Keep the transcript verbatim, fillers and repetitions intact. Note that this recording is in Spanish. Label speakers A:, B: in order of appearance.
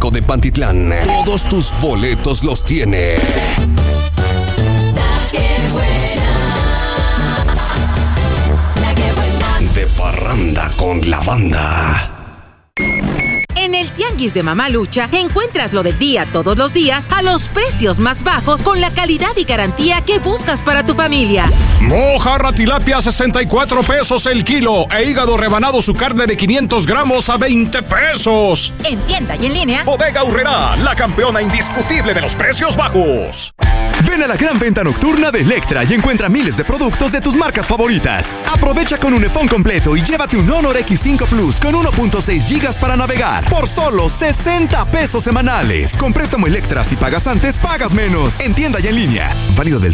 A: México de Pantitlán, todos tus boletos los tiene De Parranda con la Banda.
B: En el Tianguis de Mamalucha encuentras lo del día todos los días a los precios más bajos con la calidad y garantía que buscas para tu familia.
C: Mojarra tilapia a sesenta y cuatro pesos el kilo e hígado rebanado su carne de quinientos gramos a veinte pesos.
B: En tienda y en línea.
C: Bodega Aurrerá, la campeona indiscutible de los precios bajos.
D: Ven a la gran venta nocturna de Electra y encuentra miles de productos de tus marcas favoritas. Aprovecha con un iPhone completo y llévate un Honor equis cinco Plus con uno punto seis gigas para navegar por solo sesenta pesos semanales. Con préstamo Electra, si pagas antes, pagas menos. En tienda y en línea. Válido del